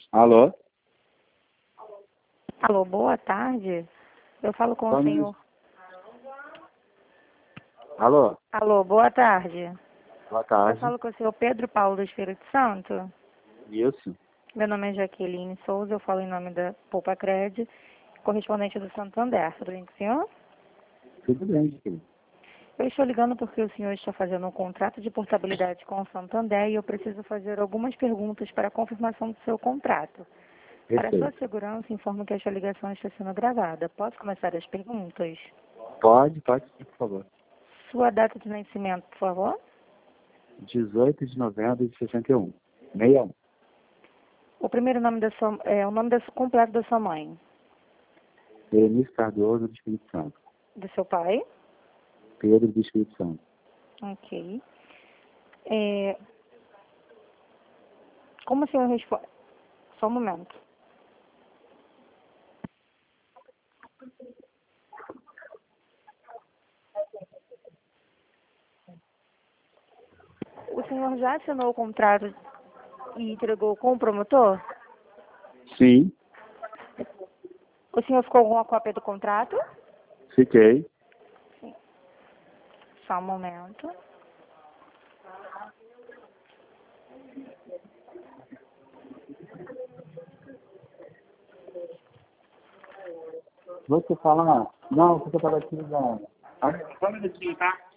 Alô? Alô, boa tarde. Eu falo com o senhor. Alô? Alô, boa tarde. Boa Eu tarde. falo com o senhor Pedro Paulo do Espírito Santo. Isso. Meu nome é Jaqueline Souza, eu falo em nome da Poupa Cred, correspondente do Santander. Tudo bem com o senhor? Tudo bem, filho. Eu estou ligando porque o senhor está fazendo um contrato de portabilidade com o Santander e eu preciso fazer algumas perguntas para a confirmação do seu contrato. Para sua Perfeito. segurança, informo que esta ligação está sendo gravada. Posso começar as perguntas? Pode sim, por favor. Sua data de nascimento, por favor? 18 de novembro de 61. 61. O primeiro nome o nome completo da sua mãe, Denise Cardoso do Espírito Santo. do seu pai. Pedro do Espírito Santo. Ok. Como o senhor responde? Só um momento. O senhor já assinou o contrato e entregou com o promotor? Sim, O senhor ficou com a cópia do contrato? fiquei. Só um momento. Você fala, não, você estava aqui, não. Só um minutinho, tá?